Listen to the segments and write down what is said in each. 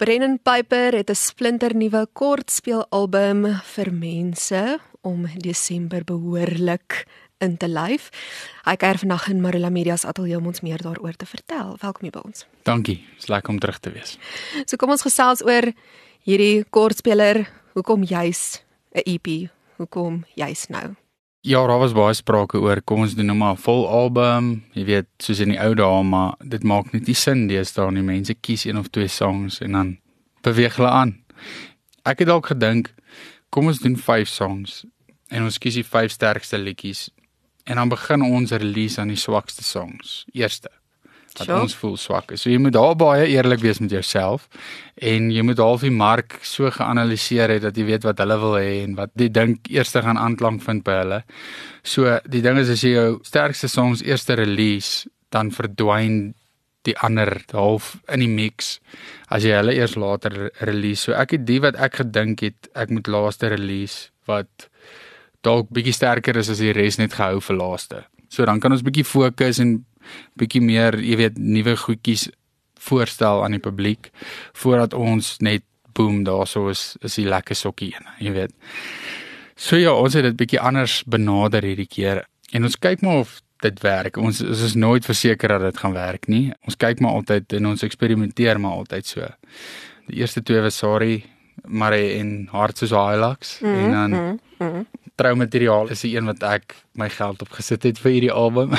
Brennan Piper het 'n splinternuwe kortspeelalbum vir mense om Desember behoorlik in te lyf. Hy kuier vandag in Marula Media se ateljee om ons meer daaroor te vertel. Welkom hier by ons. Dankie, is lekker om terug te wees. So kom ons gesels oor hierdie kortspeler. Hoekom juis 'n EP? Hoekom juis nou? Ja, daar was baie sprake oor, kom ons doen nou maar 'n vol album, jy weet, soos in die ou dae, maar dit maak net nie sin deesdae nie. Mense kies 1 of 2 songs en dan beweeg hulle aan. Ek het dalk gedink, kom ons doen 5 songs en ons kies die 5 sterkste liedjies en dan begin ons release aan die swakste songs, eerste. Dat ons voel swak is. So jy moet daar baie eerlik wees met jouself en jy moet half die mark so geanalyseer het dat jy weet wat hulle wil hê en wat die ding eers gaan aanklank vind by hulle. So die ding is as jy jou sterkste songs eers release, dan verdwyn die ander half in die mix as jy hulle eers later release. So ek het die wat ek gedink het ek moet laaste release wat dalk bietjie sterker is as die res net gehou vir laaste. So dan kan ons bietjie fokus en bietjie meer, jy weet, nuwe goedjies voorstel aan die publiek voordat ons net boom daarso is die lekker sokkie een, jy weet. So ja, ons het dit bietjie anders benader hierdie keer en ons kyk maar of dit werk. Ons is nooit verseker dat dit gaan werk nie. Ons kyk maar altyd en ons eksperimenteer maar altyd so. Die eerste 2 was Sorry, Mare en Hart soos Hilux en dan Troumateriaal is die een wat ek my geld op gesit het vir hierdie album.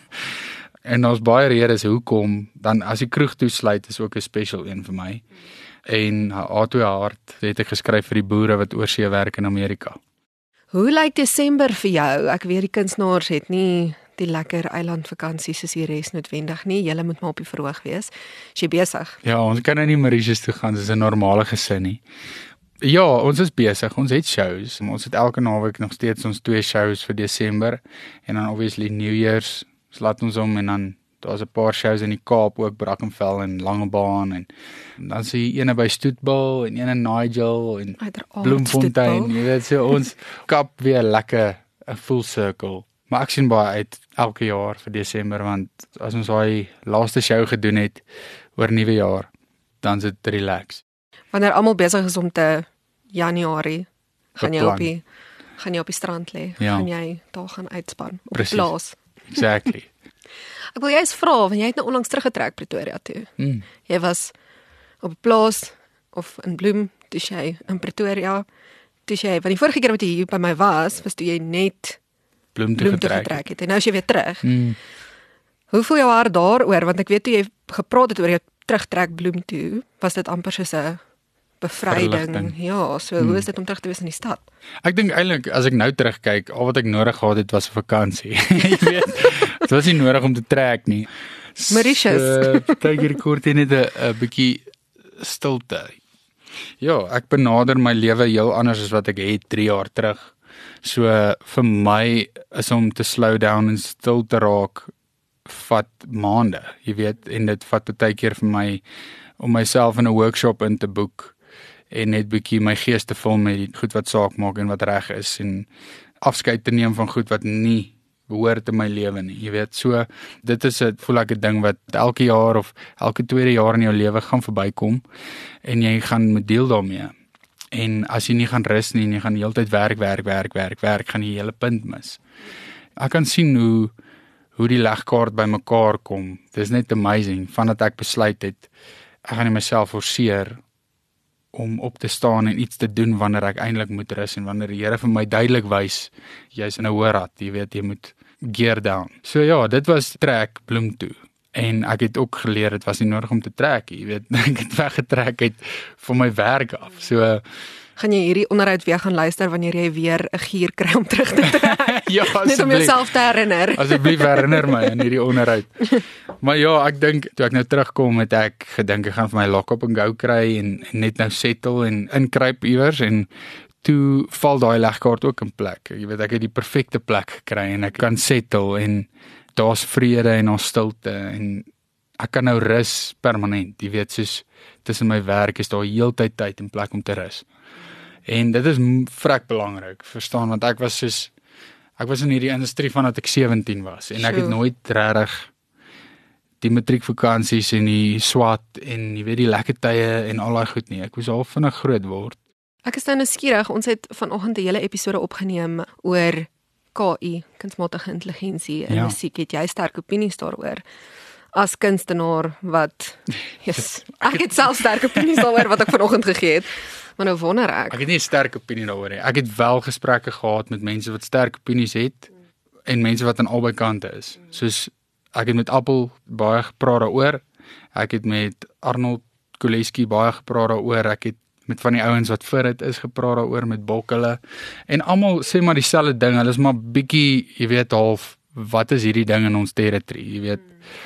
En daar's baie redes hoekom, dan as die kroeg toesluit is ook 'n special een vir my. En A2 Hart het ek geskryf vir die boere wat oorsee werk in Amerika. Hoe lyk Desember vir jou? Ek weet die kunstenaars het nie die lekker eilandvakansies soos die res noodwendig nie. Julle moet maar op die verhoog wees. Is jy besig? Ja, ons kan nou nie Mauritius toe gaan, dis 'n normale gesin nie. Ja, ons is besig, ons het shows. Ons het elke naweek nog steeds ons 2 shows vir Desember en dan obviously New Year's laat ons om en dan daar's 'n paar shows in die Kaap ook, Brackenfell en Langebaan en dan sien jy ene by Stoetbal en een in Nigel en Bloemfontein, jy weet so ons kap weer lekker 'n full circle. Maar ek sien baie uit elke jaar vir Desember want as ons daai laaste show gedoen het oor nuwe jaar, dan is dit relax. Wanneer almal besig is om te Januarie gaan jy op die strand lê, gaan jy daar gaan uitspan op die plaas. Exactly. Ek wil jy's vra, want jy het nou onlangs teruggetrek Pretoria toe. Jy was op 'n plaas of in Bloem, toe jy in Pretoria, want die vorige keer wat jy hier by my was toe jy net Bloem toe getrek het en nou is jy weer terug. Hoe voel jou hart daaroor? Want ek weet toe jy gepraat het oor jou terugtrek Bloem toe, was dit amper soos 'n bevryding. Verlichting. Ja, so hoe is dit om terug te wees in die stad? Ek dink eintlik as ek nou terugkyk, al wat ek nodig gehad het was 'n vakansie. Jy weet, dit was nie nodig om te trek nie. Mauritius. Kyk hier kort net 'n bietjie stilte. Ja, ek benader my lewe heel anders as wat ek het 3 jaar terug. So vir my is om te slow down en stil te raak vat maande, jy weet, en dit vat baie keer vir my om myself in 'n workshop in te boek en net bietjie my gees te vul met die goed wat saak maak en wat reg is en afskeid te neem van goed wat nie behoort in my lewe nie, jy weet. So dit is voel ek 'n ding wat elke jaar of elke tweede jaar in jou lewe gaan verbykom en jy gaan moet deel daarmee. En as jy nie gaan rus nie en jy gaan die hele tyd werk, gaan jy die hele punt mis. Ek kan sien hoe die legkaart bymekaar kom. Dis net amazing vandat ek besluit het ek gaan nie myself forceer om op te staan en iets te doen wanneer ek eintlik moet rus en wanneer die Here vir my duidelik wys jy's in 'n hoë rad, jy weet jy moet gear down. So ja, dit was trek Bloem toe. En ek het ook geleer dit was nie nodig om te trek, jy weet, ek het weggetrek uit van my werk af. So gaan jy hierdie onderhoud weer gaan luister wanneer jy weer 'n gier kry om terug te trek? Ja, net om jouself te herinner. Asseblief herinner my aan hierdie onderhoud. Maar ja, ek dink toe ek nou terugkom het ek gedink ek gaan vir my lock-up en go kry en net nou settle en inkruip iewers en toe val daai legkaart ook in plek. Jy weet ek het die perfekte plek gekry en ek kan settle en daar's vrede en daar's stilte en ek kan nou rus permanent. Jy weet soos tussen my werk is daar heeltyd tyd en plek om te rus. En dit is vrek belangrik, verstaan, want ek was in hierdie industrie vandat ek 17 was en ek het nooit regtig die matriekvakansies en die swat en jy weet die lekker tye en al daai goed nie. Ek moes al vinnig groot word. Ek is nou nuuskierig, ons het vanoggend 'n hele episode opgeneem oor KI, kunsmatige intelligensie in musiek. Het jy sterk opinies daaroor? As kunstenaar wat ek het self sterk opinies daaroor wat ek vanoggend gegee het. Maar nou wonder ek. Ek het nie 'n sterk opinie daaroor nie. Ek het wel gesprekke gehad met mense wat sterk opinies het en mense wat aan albei kante is. Soos ek het met Appel baie gepraat daaroor. Ek het met Arnold Kuleski baie gepraat daaroor. Ek het met van die ouens wat vir dit is gepraat daaroor met Bokkele. En almal sê maar dieselfde ding. Hulle is maar bietjie, jy weet half, wat is hierdie ding in ons territory, jy weet.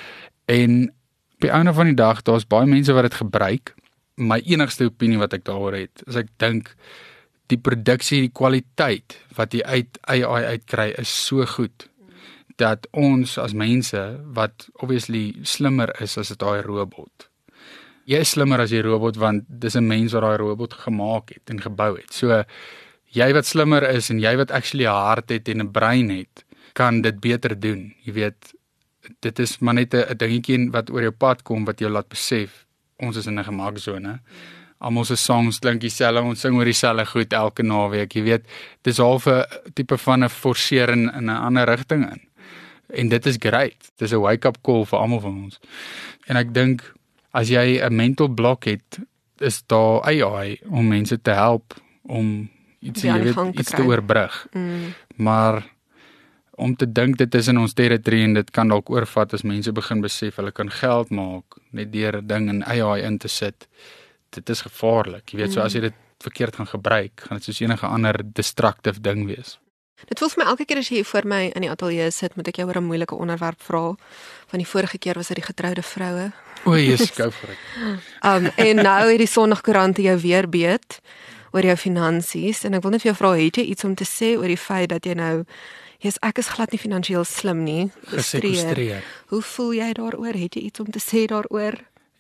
En op die einde van die dag, daar's baie mense wat dit gebruik. My enigste opinie wat ek daaroor het, is ek dink die produksie, die kwaliteit wat jy uit AI uitkry is so goed dat ons as mense wat obviously slimmer is as daai robot. Jy is slimmer as die robot want dis 'n mens wat daai robot gemaak het en gebou het. So jy wat slimmer is en jy wat actually 'n hart het en 'n brein het, kan dit beter doen. Jy weet, dit is maar net 'n dingetjie wat oor jou pad kom wat jou laat besef ons is in 'n gemaaksone. Almal se songs klink dieselfde, ons sing oor dieselfde goed elke naweek, jy weet. Dis half 'n tipe van 'n forsering in 'n ander rigting in. En dit is great. Dis 'n wake-up call vir almal van ons. En ek dink as jy 'n mental block het, is daar AI om mense te help om iets te oorbrug. Maar om te dink dit is in ons territory en dit kan dalk oorvat as mense begin besef hulle kan geld maak net deur 'n ding in AI in te sit. Dit is gevaarlik. Jy weet, so as jy dit verkeerd gaan gebruik, gaan dit soos enige ander destructive ding wees. Dit voel vir my elke keer as jy hier voor my in die ateljee sit, moet ek jou oor 'n moeilike onderwerp vra. Van die vorige keer was dit die getroude vroue. O, yes, go for it. En nou het die Sondagkoerant jou weer beet oor jou finansies en ek wil net vir jou vra, het jy iets om te sê oor die feit dat jy nou ek is glad nie finansiëel slim nie, gesekostreer. Hoe voel jy daaroor? Het jy iets om te sê daaroor?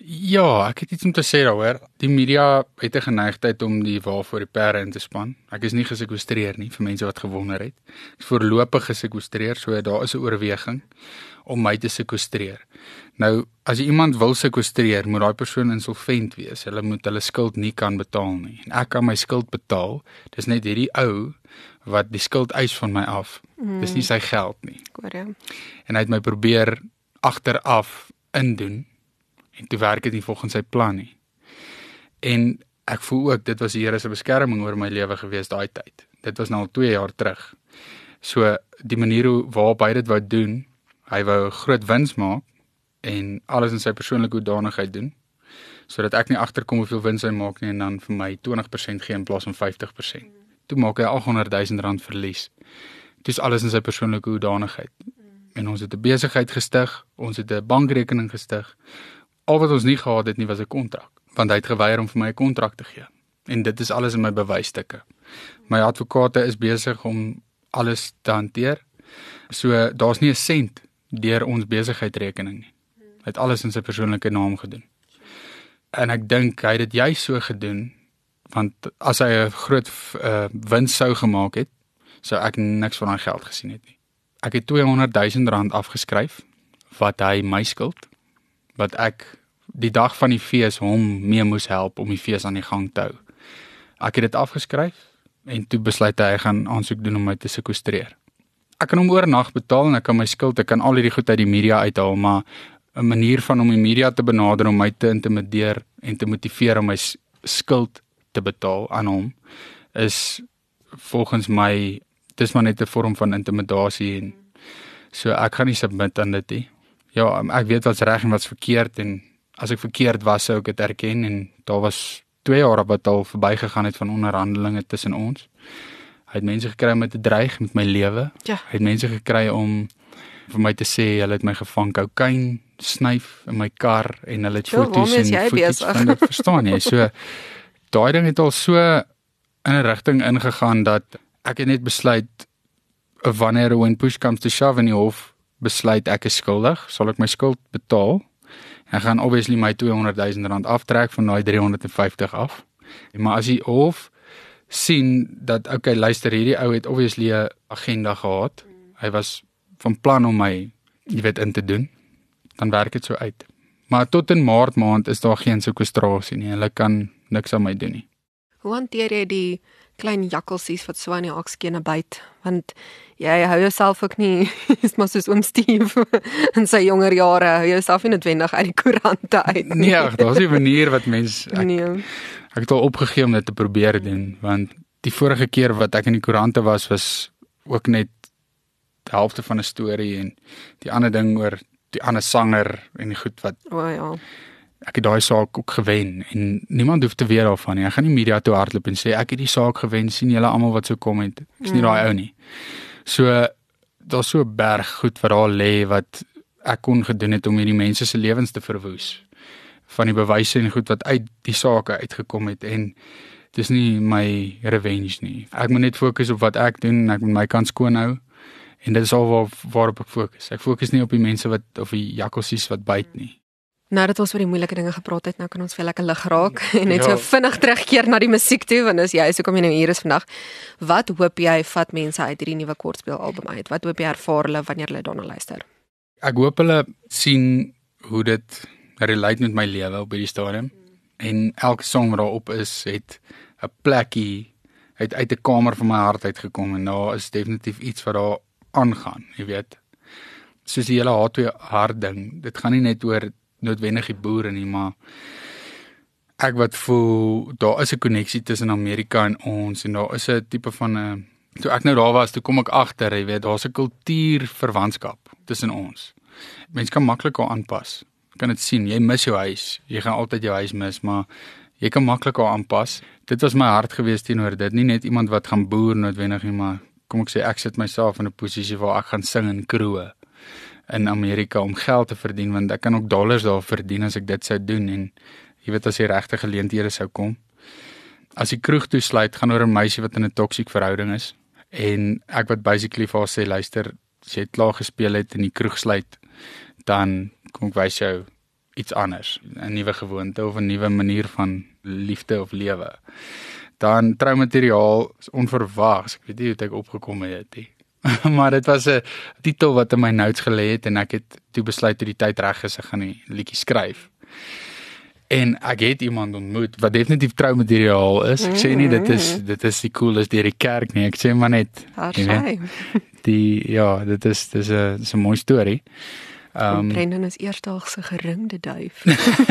Ja, ek het iets om te sê daaroor. Die media het 'n geneigtheid om die wa voor die perde in te span. Ek is nie gesekostreer nie, vir mense wat gewonder het. Ek is voorlopig gesekostreer, so daar is 'n oorweging om my te sekostreer. Nou, as jy iemand wil sekostreer, moet daai persoon insolvent wees. Hulle moet hulle skuld nie kan betaal nie. En ek kan my skuld betaal. Dis net hierdie ou wat die skuld eis van my af. Dis nie sy geld nie. En hy het my probeer agteraf indoen. En toe werk dit nie volgens sy plan nie. En ek voel ook, dit was die Here se beskerming oor my lewe gewees daai tyd. Dit was nou al 2 jaar terug. So, die manier waarop hy dit wou doen, hy wou groot wins maak, en alles in sy persoonlike hoedanigheid doen, sodat ek nie agterkom hoeveel wins hy maak nie, en dan vir my 20% gee in plaas van 50%. Toe maak hy R800,000 verlies. Dis alles in sy persoonlike hoedanigheid. En ons het 'n besigheid gestig, ons het 'n bankrekening gestig. Al wat ons nie gehad het nie was 'n kontrak, want hy het geweier om vir my 'n kontrak te gee. En dit is alles in my bewysstukke. My advokate is besig om alles te hanteer. So daar's nie 'n sent deur ons besigheidrekening nie. Hy het alles in sy persoonlike naam gedoen. En ek dink hy het dit juist so gedoen, want as hy 'n groot wins sou gemaak het, sou ek niks van daai geld gesien het nie. Ek het R200,000 afgeskryf, wat hy my skuld, wat ek die dag van die fees hom mee moes help om die fees aan die gang te hou. Ek het dit afgeskryf, en toe besluit hy gaan aansoek doen om my te sekostreer. Ek kan hom oornag betaal, en ek kan my skuld, ek kan al hierdie goed uit die media uithaal, maar 'n manier van om die media te benader, om my te intimideer, en te motiveer om my skuld te betaal aan hom, is volgens my, dis maar net 'n vorm van intimidasie, en so ek gaan nie submit aan dit nie. Ja, ek weet wat's reg en wat's verkeerd, en as ek verkeerd was, sou ek dit erken, en daar was 2 jaar wat al verbygegaan het van onderhandelinge tussen ons. Hy het mense gekry om my te dreig met my lewe. Ja. Hy het mense gekry om vir my te sê, hulle het my gevang kokain, snyf in my kar, en hulle het foto's en foto's van dit, verstaan jy? So, daai ding het al so in 'n rigting ingegaan, dat ek het net besluit, wanneer when push comes to shove in die hof, besluit ek is skuldig, sal ek my skuld betaal. Ek gaan obviously my R200,000 aftrek van daai 350 af. Maar as die hof sien dat, okay, luister, hierdie ou het obviously 'n agenda gehad. Hy was van plan om my, jy weet, in te doen. dan werk dit so uit. Maar tot in Maart maand is daar geen sekwestrasie nie. Hulle kan niks aan my doen nie. Hoe hanteer jy die klein jakkelsies wat so aan die akskene byt? Want jy hou jouself ook nie, is maar soos oom Steve in sy jonger jare, hou jouself nie noodwendig uit die koerante uit nie. Nee, daar's 'n manier wat mens Nee. ek het al opgegee om dit te probeer doen, want die vorige keer wat ek in die koerante was ook net die helfte van 'n storie en die ander ding oor die ander sanger en die goed wat O ja. ek het daai saak ook gewen en niemand hoef te weet daarvan nie. Ek gaan nie media toe hardloop en sê ek het die saak gewen, sien julle almal wat so kom het. Ek's nie daai ou nie. So daar's so 'n berg goed wat daar lê wat ek kon gedoen het om hierdie mense se lewens te verwoes. Van die bewyse en goed wat uit die sake uitgekom het en dis nie my revenge nie. Ek moet net fokus op wat ek doen en ek moet my kant skoon hou. En dit is al waarop ek fokus. Ek fokus nie op die mense wat of die jakkalsies wat byt nie. Nou dat ons oor die moeilike dinge gepraat het, nou kan ons veel lekker lig raak en net so vinnig terugkeer na die musiek toe, want dis jy is hoekom jy nou hier is vandag. Wat hoop jy vat mense uit hierdie nuwe kortspeelalbum uit? Wat hoop jy ervaar hulle wanneer hulle daarna luister? Ek hoop hulle sien hoe dit relate met my lewe op hierdie stadium. En elke song wat daarop is, het 'n plekkie uit 'n kamer van my hart uitgekom en daar is definitief iets wat daar aangaan, jy weet. Soos die hele H2 hart ding, dit gaan nie net oor noodwendig die boere nie, maar ek wat voel, daar is 'n koneksie tussen Amerika en ons, en daar is 'n tipe van 'n, toe ek nou daar was, toe kom ek agter, jy weet, daar's 'n kultuurverwantskap tussen ons. Mens kan maklik al aanpas, kan dit sien, jy mis jou huis, jy gaan altyd jou huis mis, maar jy kan maklik al aanpas. Dit was my hart gewees teenoor dit, nie net iemand wat gaan boer noodwendig nie, maar kom ek sê, ek sit myself in 'n posisie waar ek gaan sing in kroë in Amerika om geld te verdien, want ek kan ook dollars daar verdien as ek dit sou doen, en jy weet as die regte geleenthede sou kom. As die kroeg toesluit, gaan oor 'n meisie wat in 'n toksiek verhouding is, en ek wat basically vir haar sê, luister, as jy klaar gespeel het en die kroeg sluit, dan kom ek wys jou iets anders, 'n nuwe gewoonte of 'n nuwe manier van liefde of lewe. Dan troumateriaal is onverwags, ek weet nie hoe ek opgekom het nie. Maar dit was 'n titel wat in my notes gelê het en ek het toe besluit toe die tyd reg is, ek gaan die liedjie skryf. En ek het iemand ontmoet wat definitief troumateriaal is. Ek sê nie dit is die coolest deur die kerk nie. Ek sê maar net dit is 'n mooi storie. Brendan is eersdaagse geringde duif.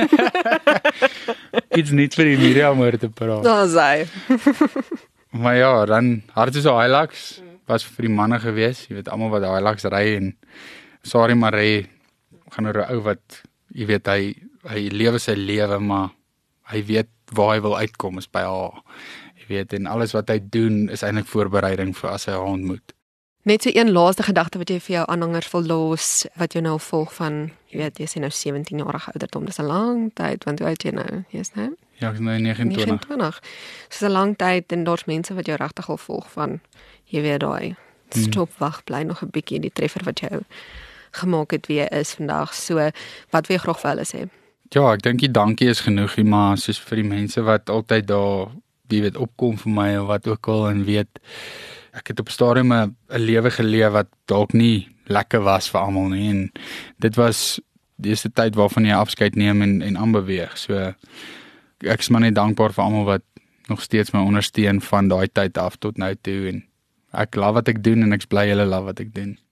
Iets niet vir die media om oor te praat. Daar's hy. Maar ja, dan Hart is 'n Hilux was vir die manne gewees. Jy weet almal wat Hilux ry, en Sari Maree gaan oor 'n ou wat, jy weet, hy lewe sy lewe, maar hy weet waar hy wil uitkom is by haar. Jy weet, en alles wat hy doen is eintlik voorbereiding vir as hy haar ontmoet. Net so een laaste gedagte wat jy vir jou aanhangers wil los, wat jou nou volg van, jy weet, jy is nou 17 jarige ouderdom, dis 'n lang tyd, want hoe oud jy nou? Jy's nou? Ja, ek is nou 29. Dis 'n lang tyd en daar's mense wat jou regtig al volg van, jy weet daai, stop, wag, bly nog 'n bietjie, die treffer wat jou gemaak het wie jy is vandag. So, wat wil jy graag vir hulle sê? Ja, ek dink die dankie is genoeg, maar soos vir die mense wat altyd daar, jy weet, opkom vir my of wat ook al, en weet, ek het op stadium 'n lewe geleef wat dalk nie lekker was vir almal nie, en dit was die eerste tyd waarvan jy afskeid neem en aanbeweeg. So ek is maar net dankbaar vir almal wat nog steeds my ondersteun van daai tyd af tot nou toe, en ek love wat ek doen en ek's bly julle love wat ek doen.